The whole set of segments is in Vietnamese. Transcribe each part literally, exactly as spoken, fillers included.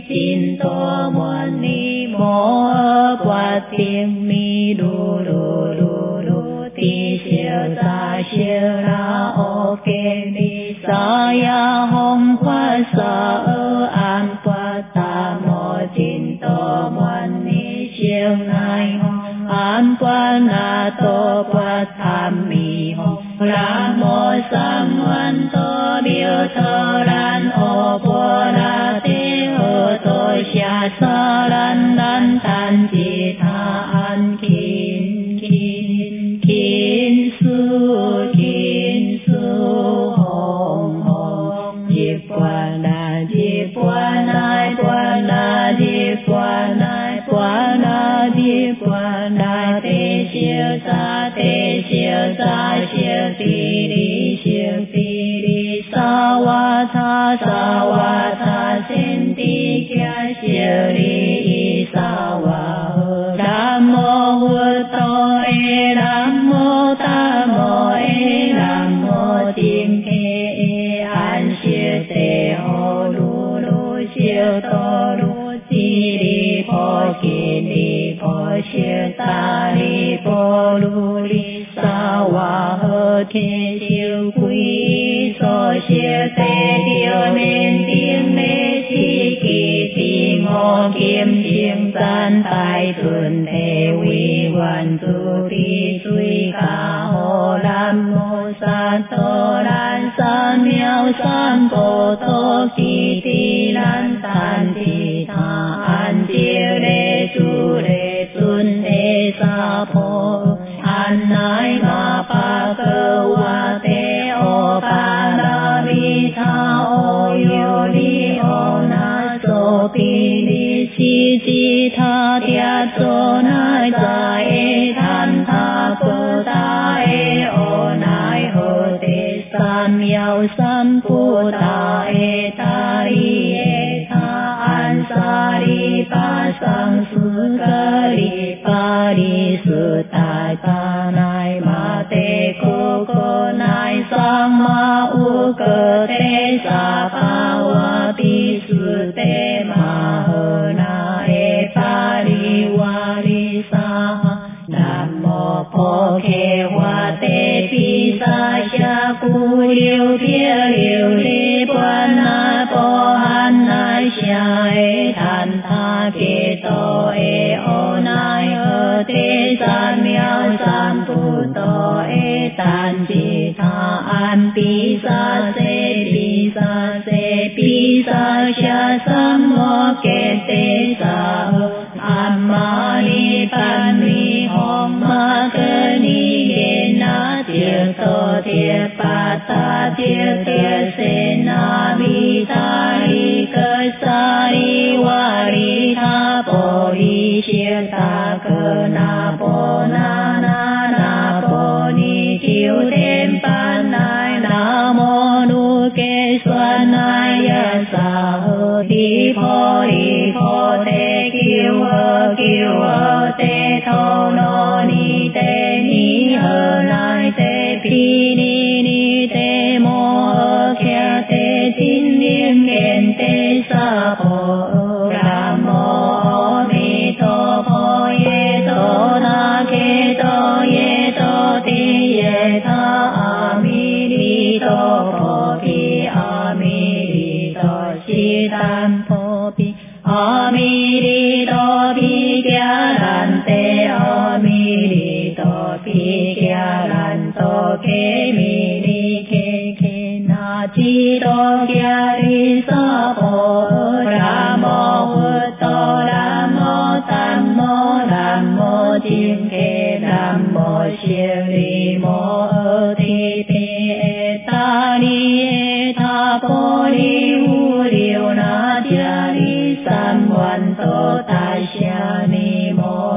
Xin Tô Môn Ni Mô Quát Tiên Mi Đu Đu Đu Đu Ti Siêu Sa Siêu Na Ô Kê Ni Sa Ya Hồng Quát Sa Ơ An Quát Ta Mô Xin Tô Môn Ni Siêu Nai Hồng An Quát Na Tô Quát Tham Mi Hồng Ram Mô Sam Ngoan Tô Biểu Thơ Ran Ô Bồ La Tê Hơ Tô Xia Sa Ran Ran Tan Chi Tha An Kin Kin Kin Su Kin Su Hồng Hồng Diệp Quan Na Diệp Quan Nai Quan Na Diệp Quan Nai Quan Na Diệp Quan Na Tê Siêu Sa Tê Siêu Sa Siêu Ti Ri Siêu Ti Ri Sa Wa Tha Sa Wa Tha Sen Ti Kya Siêu Ri Sa Wa Nam Mô Hư Tô E Nam Mô Ta Mô E Nam Mô Tiên Kê E An Siêu Tê Hồ Lu Lu Siêu Tô Lu Ti Ri Phô Ki Ni Phô Siêu Ta Ri Phô Lu Li Sa Wa Hơ Kê Siêu Quý So Siêu Tê Điều Nên Tiên Mê Si Kỳ Tì Ngô Kiếm Chiêm Gian Tai Thuần Thế Quy Hoàn Tu Ti Suy Khả Hồ Lam Mô San Tô Lan San Miao San Bồ Tô Kỳ Tì Lan Tan Tì Tha An Chiêu Đê Su Đê Xuân Đê Sa Phô An Nai Ma Pa Cơ Wa Tê Ô Pa Na Vi Tha Ô Yo Li Ô Na So Pi Li Si Chi Tha Tia So Nai Za E Than Tha Pơ Ta E Ô Nai Hơ Tê San Miao San Pu Ta E Ta Ri E Tha An Sa Ri Pa Sang Su Ca Ri Pa Ri Su Tai Ta Nai Ma Tê Cô Cô Nai Sang Ma U Cơ Tê Sa Pa Wa Pi Su Tê Ma Hơ Na E Pa Ri Wa Ri Sa Nam Mô Phô Khê Hoa Tê Pi Sa Cha Cu Liêu Thia Liêu Lê Quan Na Po Han Nai Xia E Than Tha Kê Tô E Ô Nai Hơ Tê San Miao San Pu Tô E Tan Chi Tha An Pi Sa Se Pi Sa Se Pi Sa Cha Sam Mô Kê Tê Sa An Ma Ni Pan Ni Hom Ma Cơ Ni Ghê Na Tiệt Tô Tiệt Pa Ta Tiệt Tiệt Se Na Vi Ta Ri Cơ Sa Ri Wa Ri Tha Po Ri Siêu Ta Cơ Na Po Na Na Na Po Ni Kiêu Thêm Pan Nai Na Mô Nu Kê Xoan Nai Ya Sa Hơ Đi Phô Đi Phô Tê Kiêu Hơ Kiêu Hơ Tê Thô Nô Ni Tê Ni Hơ Nai Tê Pi Ni Ni Tê Mô Hơ Khe Tê Tín Niên Nghên Tê Sa Phô Ra Mô Mi Tô Phô Ye Tô Na Kê Tô Ye Tô Ti Ye Tha A Mi Ni Tô Phô Pi A Mi Ni Tô Si Tan Phô Pi A Mi Ni Tô Pi Kya Lan Tê A Mi Ni Tô Pi Kya Lan Tô Kê Mi Ni Kê Kê Na Chi Tô Kya Ri Sa Phô Ra Mô Hư Tô Ra Mô Tam Mô Nam Mô Tiên Kê Nam Mô Siêu Ri Mô Ơ Thi Thi E Ta Ri E Tha Phô Ri Hu Điều Na Tia Ri Sam Hoàn Tô Ta Xia Ni Mô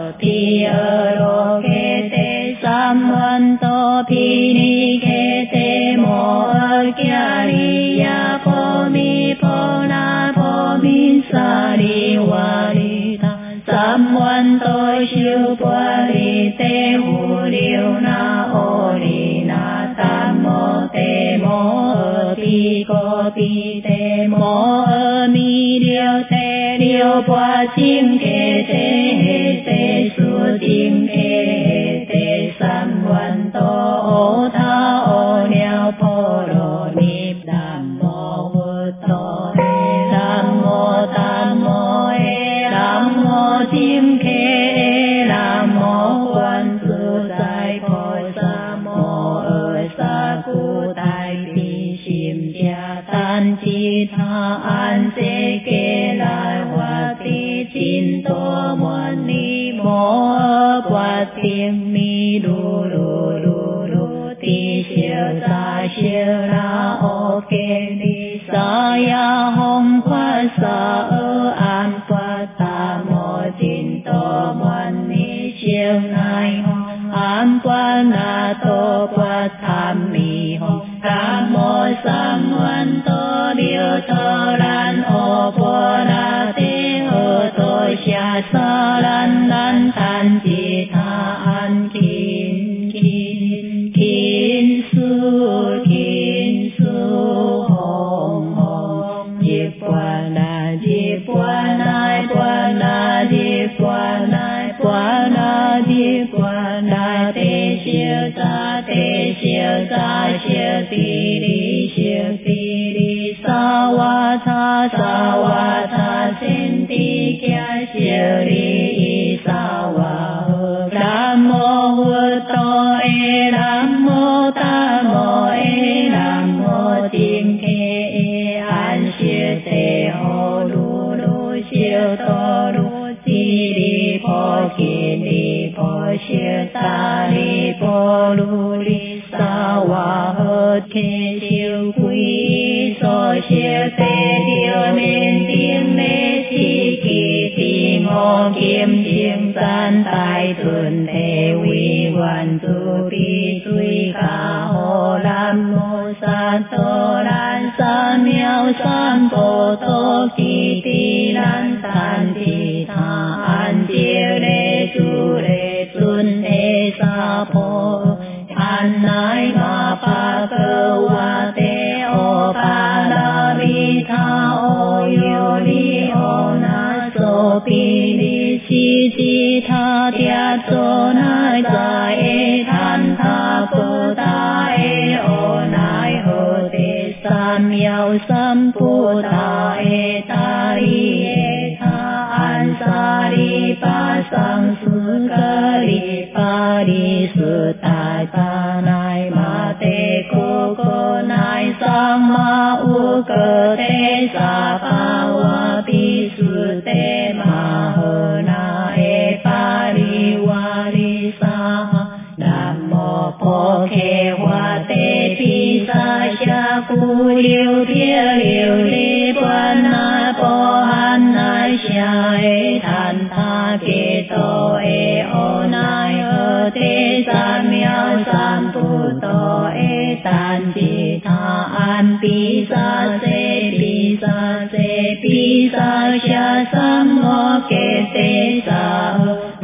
Pi Ơ Rô Kê Tê Sam Hoàn Tô Pi Ni Kê Tê Mô Ơ Kya Ri Ya Phô Mi Phô Na Phô Mi Sa Ri Wa Ri Tha Sam Hoàn Tô Siêu Pua Ri Tê Hu Điều Na Ô Ri Na Tam Mô Tê Mô Ơ Pi Cô Pi Tê Mô Ơ Mi Điều tê liêu bòa chim kê tê hê tê su chim kê hê tê sam văn tô ô tha ô niao pô rô nịp đàm mô vư tô ê đàm mô tam mô ê đàm mô chim kê ê đàm mô quan sư sai phô sa mô ơ sa cu tai ti sim cha tan chi tha an se kê lai hoa ti chin tô muan ni mô qua tiên mi đu đu đu đu ti siêu sa siêu ra ô kê ni sa ya hong qua sa ơ an qua ta mô chin tô muan ni siêu nai hong an qua na tô qua tham mi hong tam mô sam văn tô điều thơ lan ô bồ đà tê hơ tô xa sa lan lan than chi tha an kin kin kin su kin su hong hong diệp qua na diệp qua nai qua na diệp qua nai qua na diệp qua na tê siêu ta tê siêu ta siêu ti đi siêu ti đi sa wa tha sa wa tha sen ti kya siêu đi sa wa nam mô hư tô ê nam mô ta mô ê nam mô tiên kê ê an siêu tê hô lu lu siêu tô lu ti đi phô kiên đi phô siêu ta đi phô lu đi sa wa hơ kê siêu quý so siêu tê điều nên tiếng mê chi kỳ tì ngô kiếm chiêm san tai thuần thế quy quan tu pi tui ca hồ lam mô san tô lan san miao san bồ tô kỳ tì lan san tì tha an chiêu đê chu đê tuân thế sa phô an nai ma pa cơ wa te o pa la vi tha o yo li o na so pi li si si tha tia so nai sa e than tha pu ta e o nai ho te sam yao sam pu ta e ta ri e tha an sa ri pa sang su ka ri pa ri su ta ta nai ma te ko ko nai sang ma u cơ te sa pa wa pi su te ma hơ na e pa ri wa ri sa nam mô phô khe hoa te pi sa cha cu liêu thia liêu li quan na po han nai cha e than tha ke to e o nai hơ te sa miao sam pu to e tan chi tha an pi sa se pi sa se pi sa cha sam mo ke te sa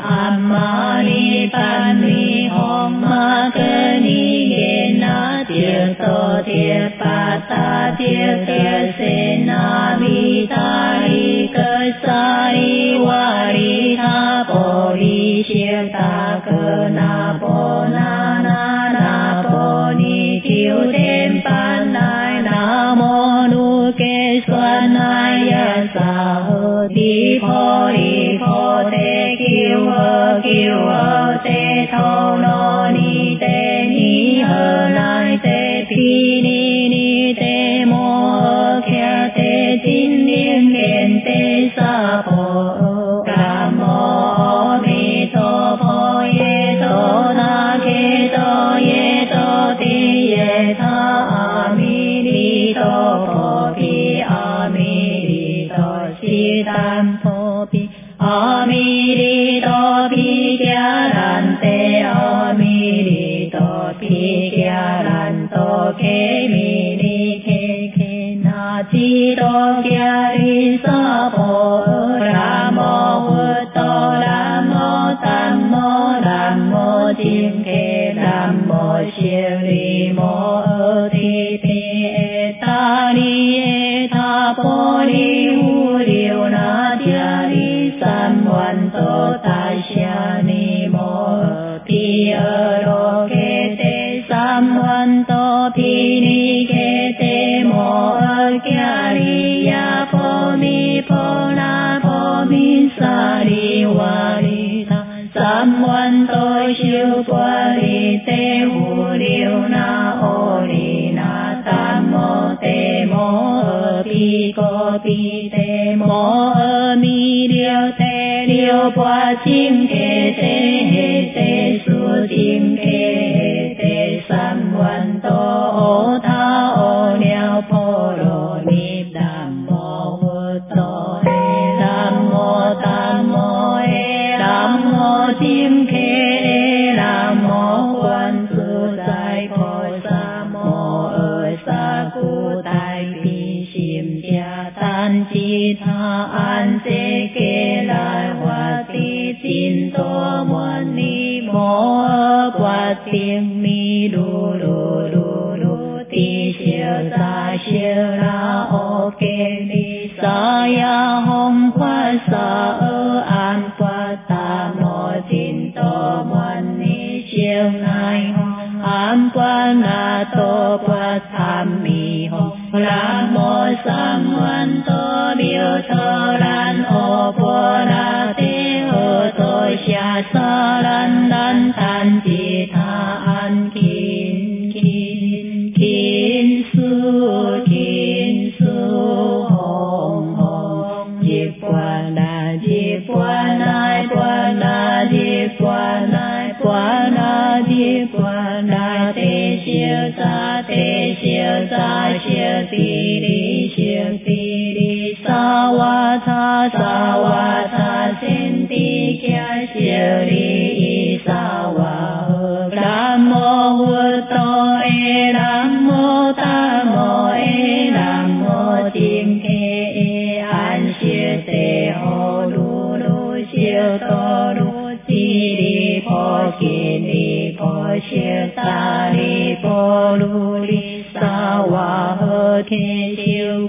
amma ni pan ni hong ma ke ni ge na tia to tia pa ta tia tia se na mi ta ri ke sa ri wa ri tha po ri siêu ta cơ na po na na na po ni chiêu thêm pan nai na mô nu ke xoan nai ya sa hơ đi pho đi pho te kiêu hơ kiêu hơ te thô no ni te ni hơ nai te pi ni ni te mô hơ khe te tin niên khen te sa pho ca mô mi tho pho ye tho na ke to ye to ti ye tha a mi ni to pho pi a mi ni to si tam pho pi a mi ni to pi kya ran te a mi ni to pi kya ran to ke mi ni ke ke na chi to kya ri sa pho ra mô hu to ra mô tam mô ram mô chim ke ram mô siêu ri mô ơ thi thi e ta ri e tha po ri hu riu ni pho na pho mi sa di wa di tha sam wan tôi siêu qua đi tế hữu liêu na ô đi na tam mô tê mô ơ pi cô pi tê mô ơ mi liêu tê liêu qua chim kê tê hê tê su chim kê hê tê sam wan tô ô tha ô liêu phô đồ ni đàm mô hư tô hê đàm mô tam mô hê đàm mô chim kê nam mô quan sư đại phổ sa mô ơi sa cu đại bi xiêm gia tan chi tha an se kê lại hoa ti tin tô muôn ni mô qua tiếng mi đu đu đu đu ti siêu sa siêu ra ô kê ni sa ya hồng qua sa ơ an qua ta mô tin tô muôn ni siêu nai hồng an qua na tô qua tham mi hồng ram mô sam muôn tô biểu thơ lan ô po na te hơ tôi xa sa lan lan tan chi tha an kin kin kin su kin su hồng hồng diệp qua na diệp qua na qua na diệp qua na qua na diệp qua na te siêu sa te siêu sa siêu ti di siêu ti di sa wa tha sa wa tha sen ti kya siêu di sa wa nam mô hư tô e nam mô ta mô e nam mô chim kê e an siêu te ho lu lu siêu tô lu ti di pho ki di pho siêu ta di pho lu di sa wa hơ kê siêu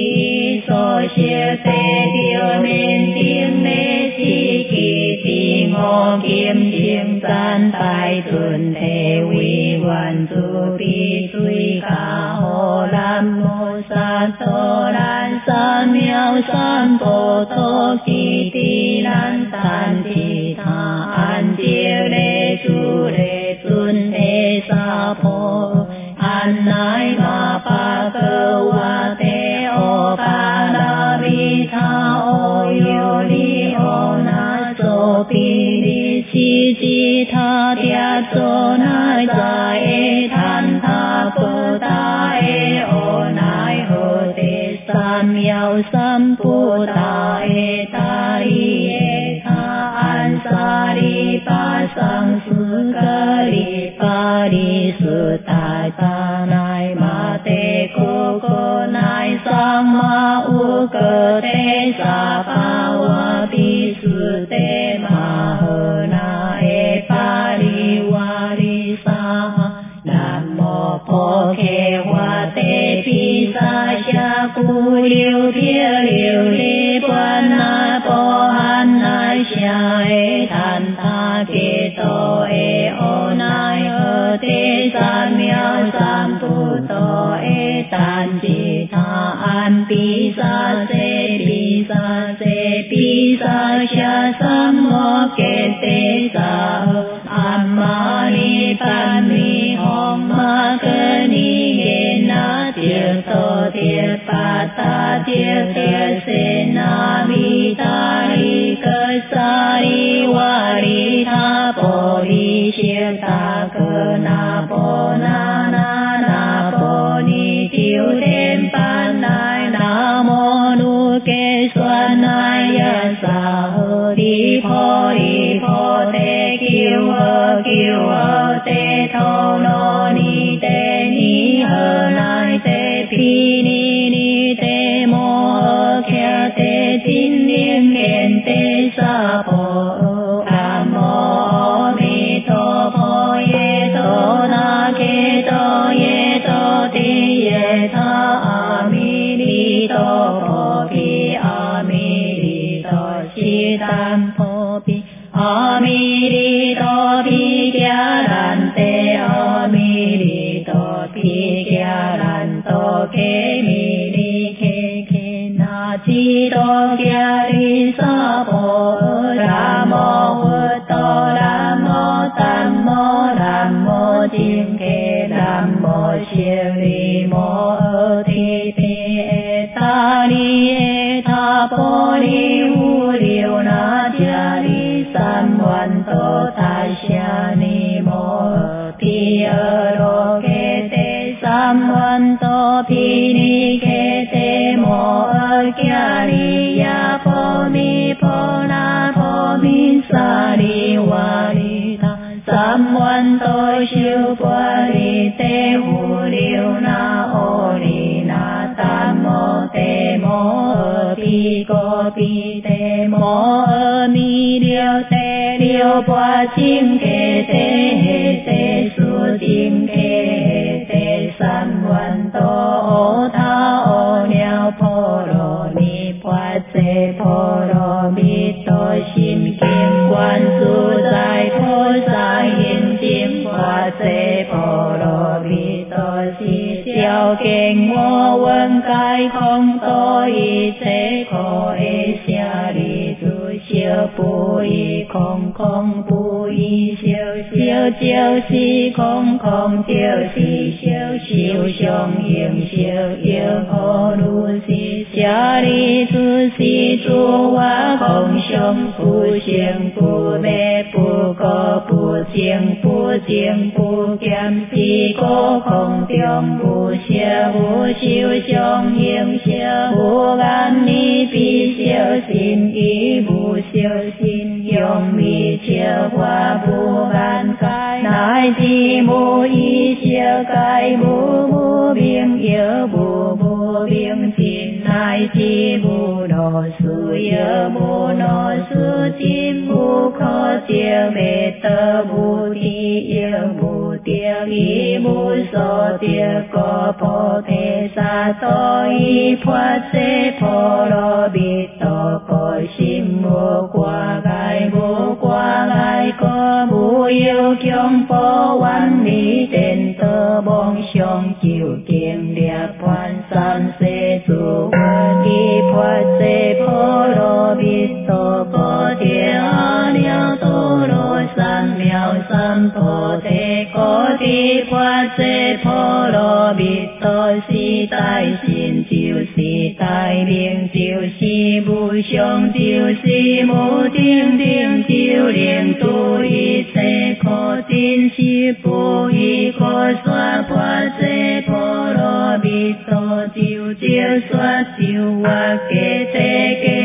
quý so siêu te điều nên tiếng nê si kỳ ti ngô kiếm chiêm san tai tuần thế quy hoàn tu pi suy ca hồ lam mô sa tô lan sa miao san bồ tô kỳ ti lan tan chi tha an chiêu lê chu lê tuân thế sa phô an nai ma pa cơ wa te o pa na vi tha o yo li o na so pi di si chi tha tia so na za e than tha pu ta e o nai ho te sam yao sam pu ta e ta ri e tha an sa ri pa sang su ka ri pa ri su ta ta nai ma te ko ko nai sang ma u cơ te sa pa wa pi su te ma hơ na e pa ri wa ri sa nam mô phô khe wa te pi sa cha cu liêu thia liêu li pa na po han nai cha e than tha ke to e o nai hơ te san miao san pu to e tan chi tha an pi sa se pi sa se pi sa cha sam mo ke te sa an ma ni pan mi hong ma ke ni ge na tia to tia pa ta tia tia se na mi ta ri cơ sa ri wa ri tha po ri siêu ta cơ na po na na na po ni tiêu đêm pan nai na mô nu ke xoan nai ya sa hơ đi pho đi pho te kiêu hơ kiêu hơ te thô no ni te ni hơ nai te pi ni ni te mô hơ khe te tin niên khen te sa po nam mô mi tho pho ye to na ke to ye to ti ye tha a mi ni to pho pi a mi ni to si tam pho pi a mi ni to pi kya ran te a mi ni to pi kya ran to ke mi ni ke ke na chi đô kia đi sa bồ đà mô hư tô đà mô tam mô đà mô chiên kê đà mô siêu đi mô ơ thi thi e ta đi e tha bồ đi hu liu na cha đi san văn tô ta sha ni mô ơ thi ơ đô kê te san văn tô thi ni kê te mô ơ kia đi ya phô mi phô na phô mi sa đi wa đi ta san văn tô siêu phô đi te hu liu na ô đi na tam mô te mô ơ pi cô pi te mô ơ mi liu te liu phô chiên kê te he te su chiên kê he te san văn tô ô tha ô niao phô rô mi phô se phô rô mi tô xin kim quan su sai phô sai hiền chiêm phô se phô rô mi tô si xiao kênh ngô vân cai không tô y se khô e xia đi su siêu pu y không không pu y siêu siêu chiêu si không không chiêu si siêu siêu xiong hiền siêu yêu ô nu si xia đi su si chu hoa không xiong pu xieng pu bê pu cô pu xieng pu xieng pu kiam si cô không tiong pu siêu pu siêu xiong hiền siêu pu gan ni pi siêu xin y pu siêu xin yong mi siêu hoa pu gan kai nai chi mu y siêu kai mu mu biên yêu bu bu biên xin nai chi bu no su yêu bu no su chim bu khó chiêu bề tơ bu thi yêu bu tiêu y bu so tiêu có phô thế sa to y phật se phô lo bi to có sim mu qua gai bu qua gai có bu yêu kyong phô văn ni tên tơ bong xiong chiều kiên địa quan san se su y phật se phô lo bi to có tiêu niao tô lo san miao san phô thế có thi phật se phô lo bi to si tai xin chiều si tai biên chiều si bu xiong chiều si mu tiên tiên chiều liền tu y se khô tin si pu y khô xoa phật se phô lo bi to chiều chiều xoa chiều hoa kê te kê